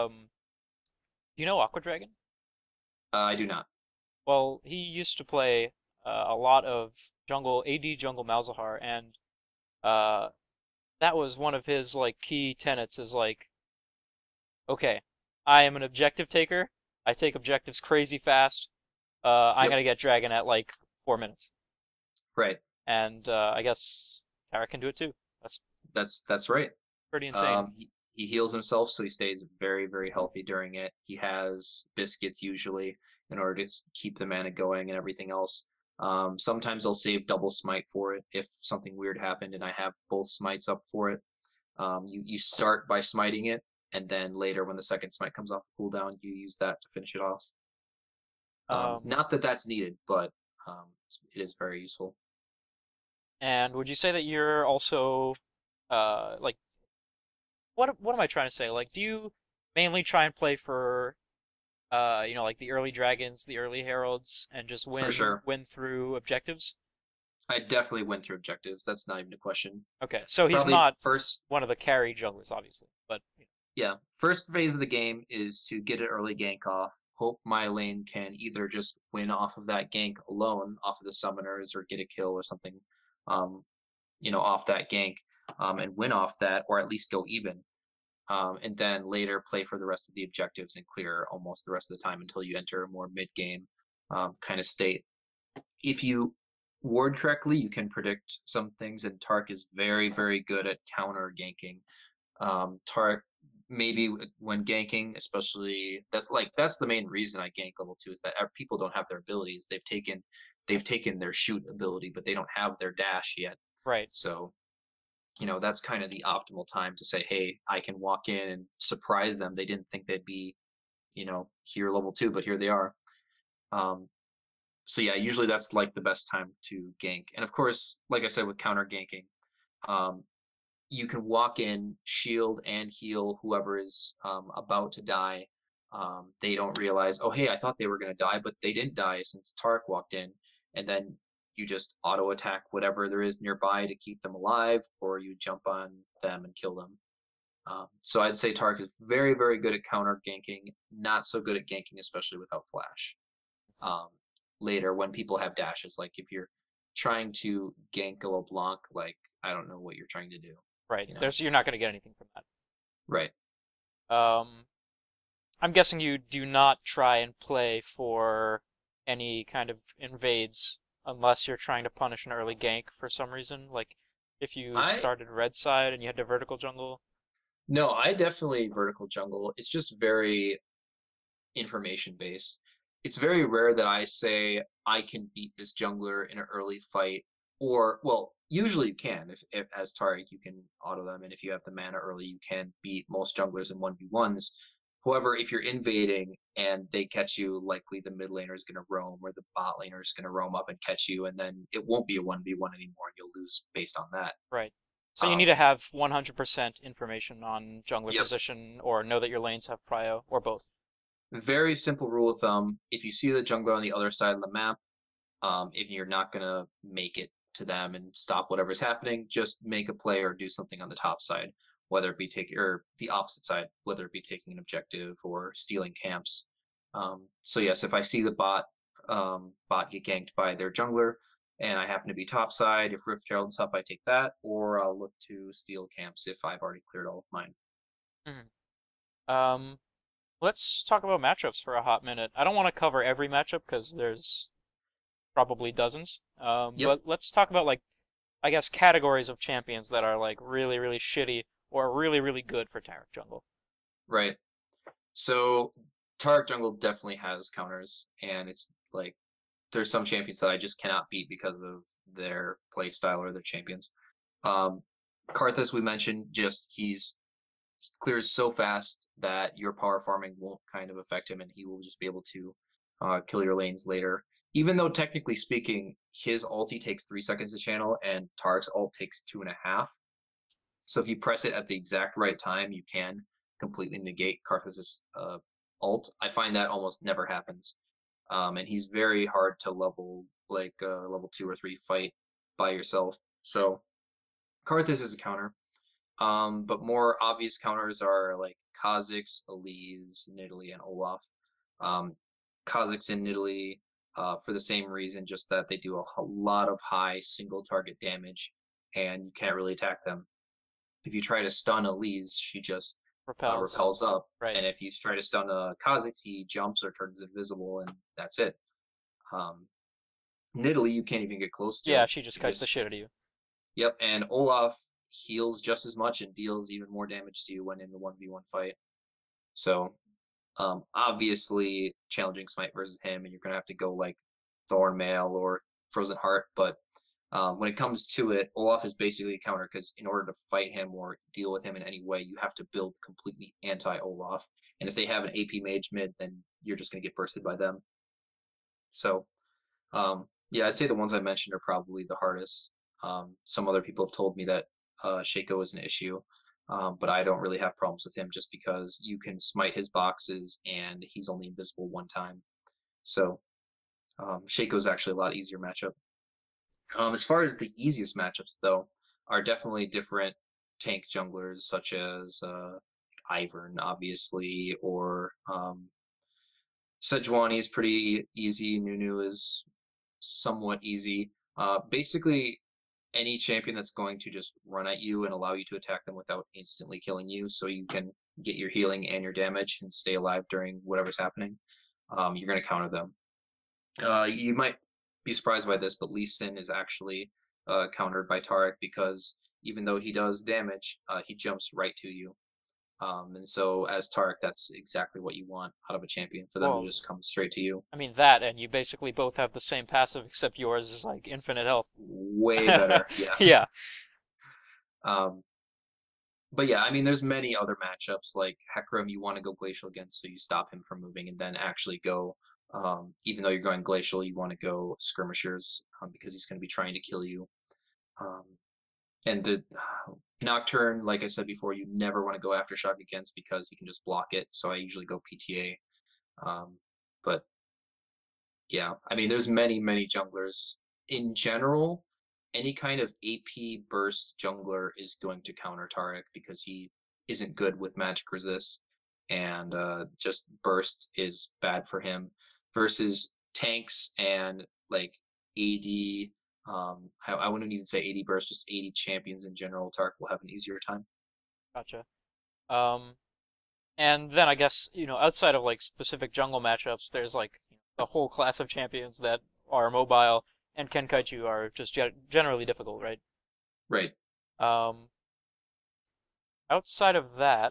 You know Aqua Dragon?
I do not.
Well, he used to play a lot of jungle AD jungle Malzahar, and uh, that was one of his like key tenets. Is like, okay, I am an objective taker. I take objectives crazy fast. I'm
Yep,
gonna get dragon at like 4 minutes,
right.
and I guess Tara can do it too. That's
That's right.
pretty insane.
He heals himself, so he stays very, very healthy during it. He has biscuits usually in order to keep the mana going and everything else. Sometimes I'll save double smite for it if something weird happened and I have both smites up for it. You start by smiting it, and then later when the second smite comes off the cooldown, you use that to finish it off.
Um,
Not that that's needed, but it is very useful.
and would you say that you're also like what am I trying to say? Like, do you mainly try and play for like the early dragons, the early heralds, and just
For
win
sure.
win through objectives?
I definitely went through objectives. That's not even a question.
Okay, so he's
Probably
not
first
one of the carry junglers, obviously, but
Yeah, first phase of the game is to get an early gank off. Hope my lane can either just win off of that gank alone, off of the summoners, or get a kill or something, um, off that gank, and win off that, or at least go even. And then later play for the rest of the objectives and clear almost the rest of the time until you enter a more mid-game kind of state. If you ward correctly, you can predict some things, and Tark is very, very good at counter ganking. Tark maybe when ganking, especially that's the main reason I gank level 2 is that people don't have their abilities. They've taken their shoot ability, but they don't have their dash yet.
right.
So that's kind of the optimal time to say, hey, I can walk in and surprise them. They didn't think they'd be here level 2, but here they are. Um, so yeah, usually that's like the best time to gank. And of course, like I said with counter ganking, um, you can walk in, shield and heal whoever is about to die. They don't realize, oh, hey, I thought they were going to die, but they didn't die since Tark walked in. And then you just auto attack whatever there is nearby to keep them alive, or you jump on them and kill them. So I'd say Tark is very, very good at counter ganking, not so good at ganking, especially without flash. Um, Later, when people have dashes, like if you're trying to gank a LeBlanc, like I don't know what you're trying to do.
Right.
You know,
There's you're not going to get anything from
right.
that. I'm guessing you do not try and play for any kind of invades unless you're trying to punish an early gank for some reason. Like if you
I
started red side and you had to vertical jungle.
No, I definitely vertical jungle. It's just very information based. It's very rare that I say I can beat this jungler in an early fight, or well, usually you can if as Taric you can auto them, and if you have the mana early, you can beat most junglers in 1v1s. However, if you're invading and they catch you, likely the mid laner is going to roam or the bot laner is going to roam up and catch you, and then it won't be a 1v1 anymore, and you'll lose based on that.
Right. So you need
Um,
to have 100% information on jungler
yep,
position or know that your lanes have prio or both.
very simple rule of thumb. If you see the jungler on the other side of the map, if you're not gonna make it to them and stop whatever's happening, just make a play or do something on the top side, whether it be taking or the opposite side, whether it be taking an objective or stealing camps. So yes, if I see the bot get ganked by their jungler, and I happen to be top side, if Rift Herald's up, I take that, or I'll look to steal camps if I've already cleared all of mine.
Mhm. Um, let's talk about matchups for a hot minute. I don't want to cover every matchup because there's probably dozens.
Yep,
But let's talk about like I guess categories of champions that are like really really shitty or really really good for Taric jungle.
right. So Taric jungle definitely has counters, and it's like there's some champions that I just cannot beat because of their play style or their champions. Um, Karthus, we mentioned, just he's clears so fast that your power farming won't kind of affect him, and he will just be able to kill your lanes later. Even though technically speaking, his ulti takes 3 seconds to channel, and Tarek's ult takes 2.5. So if you press it at the exact right time, you can completely negate Karthus's ult. I find that almost never happens, and he's very hard to level 2 or 3 fight by yourself. So Karthus is a counter. But more obvious counters are like Kha'Zix, Elise, Nidalee, and Olaf. Um, Kha'Zix and Nidalee, for the same reason, just that they do a lot of high single target damage, and you can't really attack them. If you try to stun Elise, she just
Repels.
repels up,
Right.
and if you try to stun Kha'Zix, he jumps or turns invisible, and that's it. Um, Nidalee, you can't even get close
Yeah,
to.
she just kites the shit out of you.
Yep, and Olaf heals just as much and deals even more damage to you when in the 1v1 fight. So, obviously, challenging Smite versus him, and you're going to have to go like Thornmail or Frozen Heart. But when it comes to it, Olaf is basically a counter because in order to fight him or deal with him in any way, you have to build completely anti-Olaf. And if they have an AP mage mid, then you're just going to get bursted by them. So, yeah, I'd say the ones I mentioned are probably the hardest. Some other people have told me that Shaco is an issue, but I don't really have problems with him just because you can smite his boxes and he's only invisible one time. So Shaco's actually a lot easier matchup. As far as the easiest matchups, though, are definitely different tank junglers such as Ivern, obviously, or Sejuani is pretty easy. Nunu is somewhat easy. Basically, any champion that's going to just run at you and allow you to attack them without instantly killing you, so you can get your healing and your damage and stay alive during whatever's happening, you're going to counter them. You might be surprised by this, but Lee Sin is actually countered by Taric because even though he does damage, he jumps right to you. And so as Taric, that's exactly what you want out of a champion, for them to
Well,
just come straight to you.
I mean that, and you basically both have the same passive, except yours is like infinite health.
Way better, yeah.
Yeah.
Um, but yeah, I mean, there's many other matchups like Hecarim you want to go glacial against, so you stop him from moving and then actually go. Even though you're going glacial, you want to go skirmishers because he's going to be trying to kill you. Um, and the Nocturne, like I said before, you never want to go Aftershock against because he can just block it. So I usually go PTA. But yeah, I mean, there's many junglers. In general, any kind of AP burst jungler is going to counter Taric because he isn't good with magic resist, and just burst is bad for him. Versus tanks and like AD, I wouldn't even say AD burst, just AD champions in general. Taric will have an easier time.
Gotcha. Um, and then I guess, outside of like specific jungle matchups, there's like the whole class of champions that are mobile and Kenkaichu are just generally difficult, right?
Right.
Um, outside of that,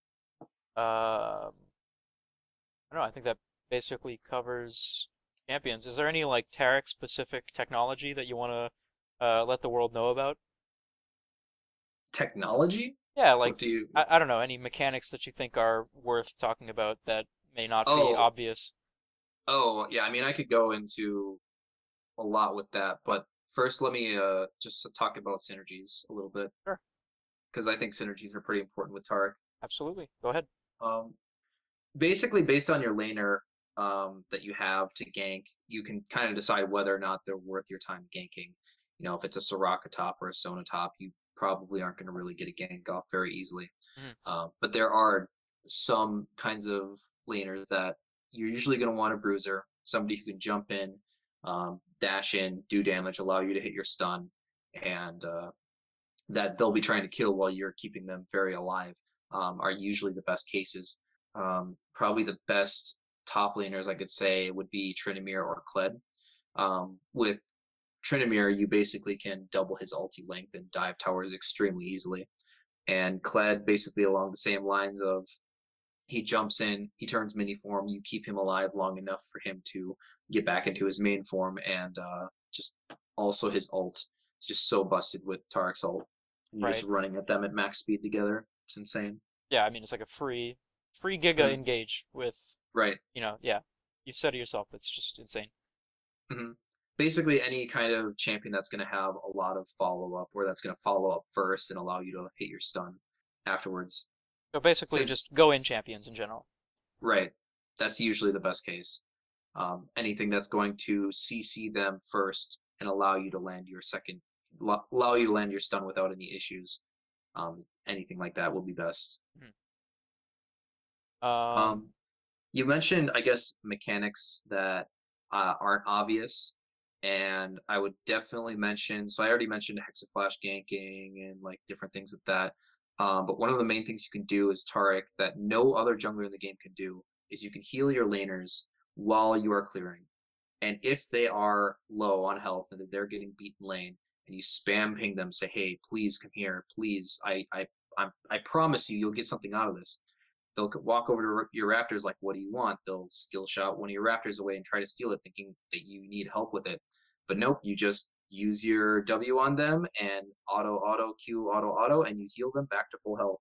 I don't know, I think that basically covers champions. Is there any like Taric specific technology that you want to let the world know about?
Technology?
Yeah,
What
like
do you?
I don't know, any mechanics that you think are worth talking about that may not be
Oh,
obvious.
oh, yeah. I mean, I could go into a lot with that, but first, let me just talk about synergies a little bit
Sure,
because I think synergies are pretty important with Taric.
absolutely. Go ahead.
Um, Basically, based on your laner that you have to gank, you can kind of decide whether or not they're worth your time ganking. If it's a Soraka top or a Sona top, you probably aren't going to really get a gank off very easily.
Mhm.
But there are some kinds of laners that you're usually going to want a bruiser, somebody who can jump in, dash in, do damage, allow you to hit your stun, and that they'll be trying to kill while you're keeping them very alive, are usually the best cases. Probably the best top laners I could say would be Tryndamere or Kled. With Tryndamere, you basically can double his ulti length and dive towers extremely easily. And Kled, basically along the same lines of He jumps in, he turns mini form. You keep him alive long enough for him to get back into his main form, and just also his ult is just so busted with Tarek's ult. And you're just
Right.
running at them at max speed together. It's insane.
Yeah, I mean it's like a free Giga
Mhm.
engage with,
Right.
yeah. You've said it yourself. It's just insane.
hmm Basically, any kind of champion that's going to have a lot of follow up, or that's going to follow up first and allow you to hit your stun afterwards.
So basically,
Since
just go in champions in general.
right, that's usually the best case. Anything that's going to CC them first and allow you to land your second, allow you to land your stun without any issues. Anything like that will be best.
Mhm. Um,
Um, You mentioned, I guess, mechanics that aren't obvious, and I would definitely mention. So I already mentioned Hexaflash ganking and like different things with that. But one of the main things you can do is Taric that no other jungler in the game can do is you can heal your laners while you are clearing. And if they are low on health and that they're getting beaten lane, and you spam ping them, say, "Hey, please come here, please. I promise you, you'll get something out of this." They'll walk over to your Raptors like, "What do you want?" They'll skill shot one of your Raptors away and try to steal it, thinking that you need help with it. But nope, you just use your W on them and auto, and you heal them back to full health.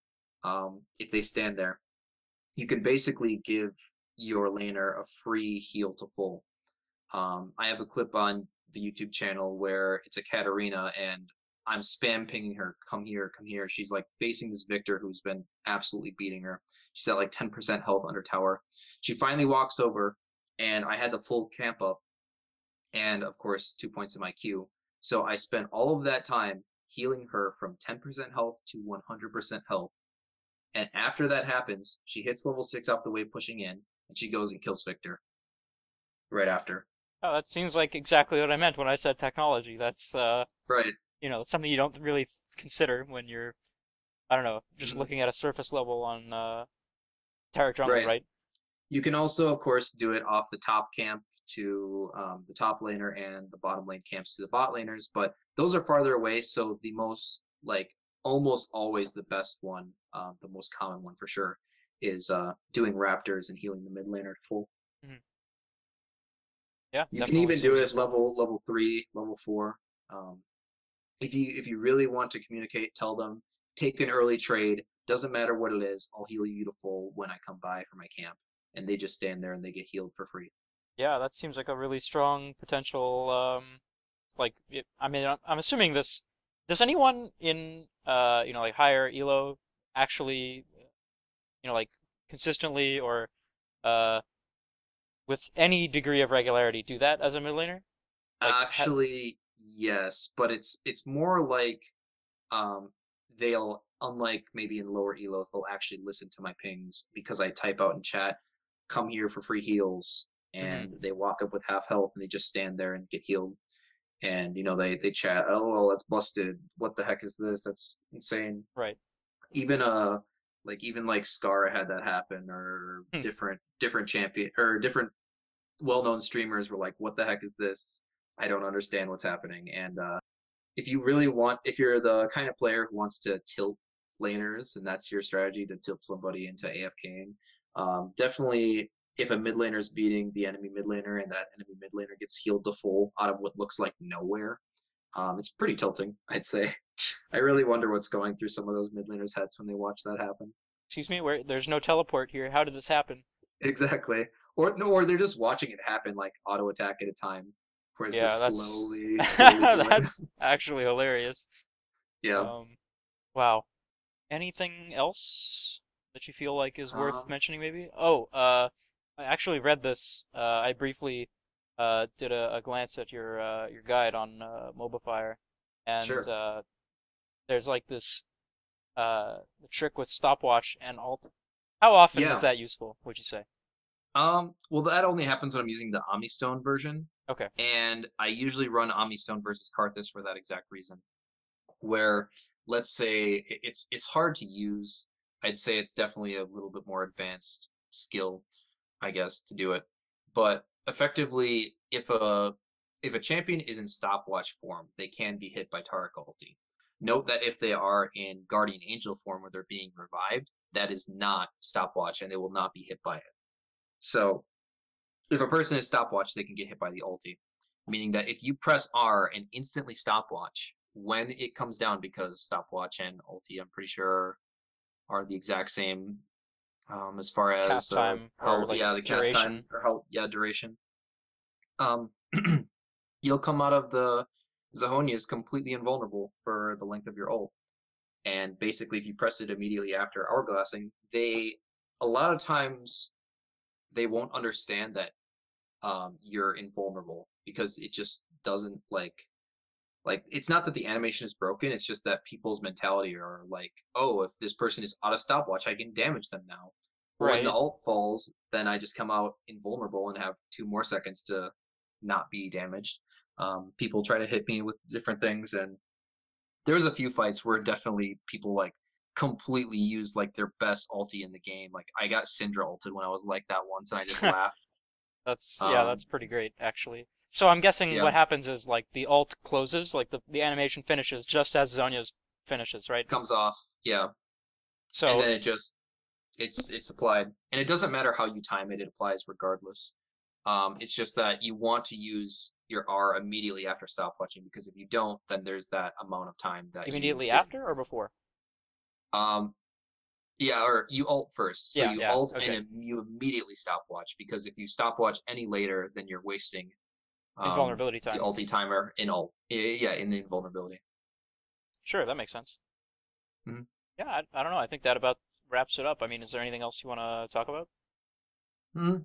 If they stand there, you can basically give your laner a free heal to full. I have a clip on the YouTube channel where it's a Katarina and I'm spam pinging her, come here, come here. She's like facing this Victor who's been absolutely beating her. She's at like 10% health under tower. She finally walks over and I had the full camp up and of course 2 points in my queue. So I spent all of that time healing her from 10% health to 100% health. And after that happens, she hits level 6 off the wave pushing in and she goes and kills Victor right after.
oh, that seems like exactly what I meant when I said technology. That's
Right.
something you don't really consider when you're, I don't know, just
Mhm.
looking at a surface level on Terra Jungle,
Right.
right?
You can also, of course, do it off the top camp to the top laner and the bottom lane camps to the bot laners, but those are farther away. So the most, like, almost always the best one, the most common one for sure, is doing Raptors and healing the mid laner full.
Mhm. Yeah,
You can
definitely
even do
seems
it
useful.
level 3, level 4. Um, if you really want to communicate, tell them take an early trade. Doesn't matter what it is. I'll heal you to full when I come by for my camp, and they just stand there and they get healed for free.
Yeah, that seems like a really strong potential. I mean, I'm assuming this. Does anyone in like higher elo actually like consistently or uh with any degree of regularity do that as a mid laner? Like,
Actually, yes, but it's more like um they'll unlike maybe in lower elos, they'll actually listen to my pings because I type out in chat, "Come here for free heals,"
hmm
and they walk up with half health and they just stand there and get healed. And they chat, "Oh, well, that's busted. What the heck is this? That's insane."
right.
Even even like Scar had that happen, or
Hmm.
different champion or different well-known streamers were like, "What the heck is this? I don't understand what's happening." And if you're the kind of player who wants to tilt laners, and that's your strategy to tilt somebody into AFKing, definitely if a mid laner is beating the enemy mid laner and that enemy mid laner gets healed to full out of what looks like nowhere, it's pretty tilting, I'd say. I really wonder what's going through some of those mid laners' heads when they watch that happen.
Excuse me, where there's no teleport here. How did this happen?
Exactly. Or no, or they're just watching it happen like auto attack at a time, where it's
Yeah,
just
that's
slowly healing.
that's actually hilarious.
Yeah.
Um, wow. Anything else that you feel like is worth
Um,
mentioning, maybe? Oh, I actually read this. I briefly did a glance at your guide on Mobifier, and
sure.
there's like this trick with stopwatch and alt. How often is
Yeah.
that useful, would you say?
Well, that only happens when I'm using the Omnistone version,
Okay.
and I usually run Omnistone versus Karthus for that exact reason. Where, let's say, it's hard to use. I'd say it's definitely a little bit more advanced skill, I guess, to do it. But effectively, if a champion is in stopwatch form, they can be hit by Taric ulti. Note that if they are in Guardian Angel form where they're being revived, that is not stopwatch, and they will not be hit by it. So if a person is stopwatch, they can get hit by the ulti, meaning that if you press R and instantly stopwatch when it comes down, because stopwatch and ulti, I'm pretty sure, are the exact same as far as
Cast time or
how
like
yeah the cast time
duration.
or how duration. Um, you'll come out of the Zhonya's completely invulnerable for the length of your ult. And basically, if you press it immediately after hourglassing, a lot of times they won't understand that you're invulnerable, because it just doesn't like it's not that the animation is broken, it's just that people's mentality are like, oh, if this person is out of stopwatch, I can damage them now. But when the
Right.
ult falls, then I just come out invulnerable and have 2 more seconds to not be damaged. People try to hit me with different things, and there was a few fights where definitely people like completely used like their best ulti in the game. Like I got Syndra ulted when I was like that once, and I just laughed.
That's
Um,
pretty great actually. So I'm guessing
yeah,
what happens is like the ult closes, like the animation finishes just as Zonya's finishes, right?
comes off, yeah, and
So
then it's applied, and it doesn't matter how you time it; it applies regardless. It's just that you want to use your R immediately after stopwatching, because if you don't, then there's that amount of time that you
immediately
get.
after or before?
Um, Yeah, or you ult first. So
Yeah,
you
yeah,
ult and
okay.
you immediately stopwatch, because if you stopwatch any later, then you're wasting
Invulnerability
the
time.
ulti timer in ult. Yeah, in the invulnerability.
Sure, that makes sense.
Mhm.
Yeah, I don't know. I think that about wraps it up. I mean, is there anything else you want to talk about?
Mhm.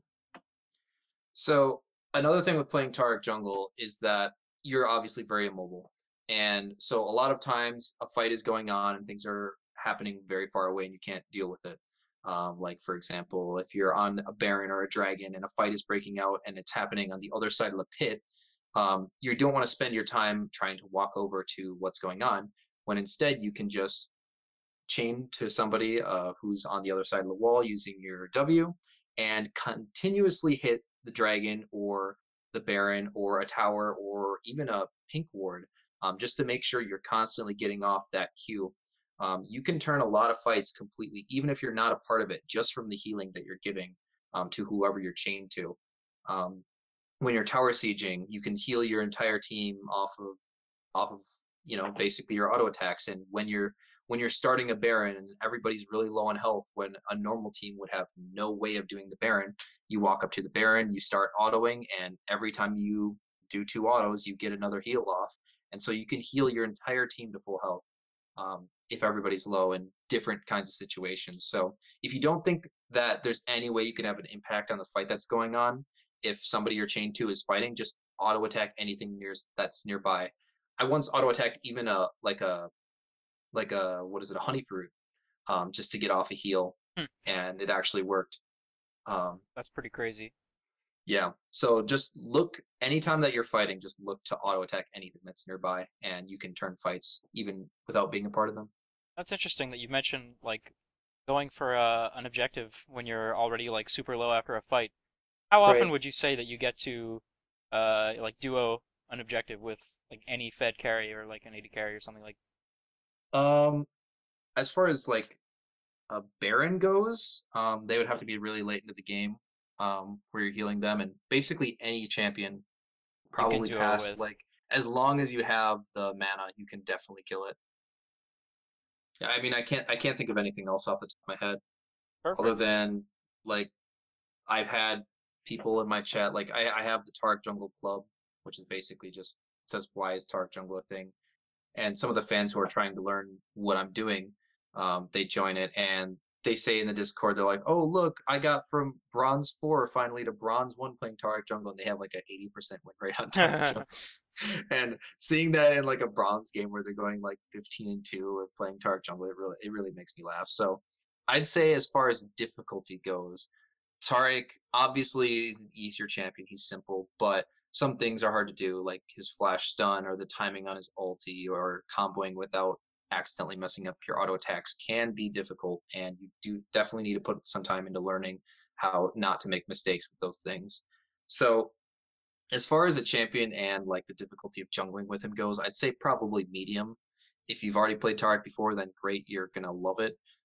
So another thing with playing Taric jungle is that you're obviously very immobile. And so a lot of times a fight is going on and things are happening very far away and you can't deal with it. Like for example, if you're on a Baron or a Dragon and a fight is breaking out and it's happening on the other side of the pit, you don't want to spend your time trying to walk over to what's going on, when instead you can just chain to somebody who's on the other side of the wall using your W, and continuously hit the dragon or the baron or a tower or even a pink ward, just to make sure you're constantly getting off that queue. You can turn a lot of fights completely, even if you're not a part of it, just from the healing that you're giving to whoever you're chained to. Um, when you're tower sieging, you can heal your entire team off of basically your auto attacks. And when you're starting a Baron and everybody's really low on health, when a normal team would have no way of doing the Baron, you walk up to the Baron, you start autoing, and every time you do 2 autos, you get another heal off, and so you can heal your entire team to full health if everybody's low in different kinds of situations. So if you don't think that there's any way you can have an impact on the fight that's going on, if somebody you're chained to is fighting, just auto attack anything that's nearby. I once auto attacked even a what is it, a honey fruit, just to get off a heal,
Hmm,
and it actually worked. Um,
that's pretty crazy.
yeah, so just look anytime that you're fighting, just look to auto attack anything that's nearby, and you can turn fights even without being a part of them.
That's interesting that you mentioned like going for an objective when you're already like super low after a fight. How often
Right.
would you say that you get to like duo an objective with like any Fed carry or like an AD carry or something like?
Um, as far as like a Baron goes, they would have to be really late into the game, where you're healing them, and basically any champion
You can
probably
duo
past
with.
like, as long as you have the mana, you can definitely kill it. Yeah, I mean, I can't think of anything else off the top of my head other
Perfect.
than like I've had people in my chat, like I have the Tark Jungle Club, which is basically just says why is Tark Jungle a thing, and some of the fans who are trying to learn what I'm doing, they join it and they say in the Discord, they're like, "Oh, look, I got from Bronze 4 finally to Bronze 1 playing Tarek Jungle," and they have like an 80% win rate on Tarek Jungle. And seeing that in like a Bronze game where they're going like 15-2 or playing Tarek Jungle, it really makes me laugh. So I'd say as far as difficulty goes, Tarek obviously is an easier champion. He's simple, but some things are hard to do, like his flash stun or the timing on his ulti or comboing without accidentally messing up your auto attacks can be difficult, and you do definitely need to put some time into learning how not to make mistakes with those things. So as far as a champion and like the difficulty of jungling with him goes, I'd say probably medium. If you've already played Tarek before, then great, you're gonna love it.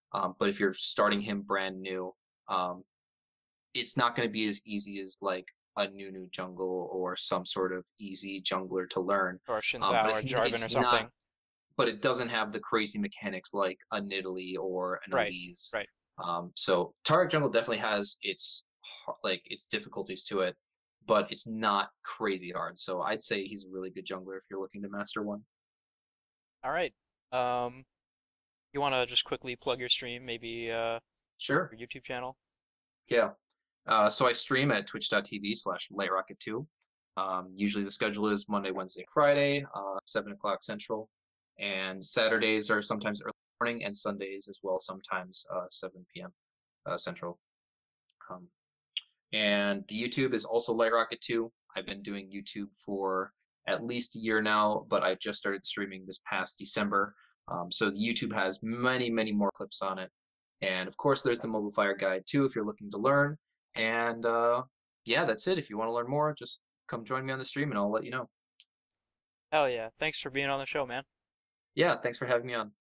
But if you're starting him brand new, um, it's not going to be as easy as like a new jungle or some sort of easy jungler to learn.
Or
But
Shinsao or Jarvan or
it's not.
something.
But it doesn't have the crazy mechanics like a Nidalee or an
Right,
Elise.
right.
So Target Jungle definitely has its difficulties to it, but it's not crazy hard. So I'd say he's a really good jungler if you're looking to master one.
All right. Um, you want to just quickly plug your stream, maybe
Sure.
your YouTube channel?
Yeah. So I stream at twitch.tv/lightrocket2. Usually the schedule is Monday, Wednesday, Friday, 7 o'clock Central. And Saturdays are sometimes early morning and Sundays as well, sometimes 7 p.m. Central. Um, and the YouTube is also LightRocket2. I've been doing YouTube for at least a year now, but I just started streaming this past December. So the YouTube has many, many more clips on it. And of course, there's the Mobile Fire Guide too if you're looking to learn. And yeah, that's it. If you want to learn more, just come join me on the stream and I'll let you know.
Hell yeah. Thanks for being on the show, man.
Yeah, thanks for having me on.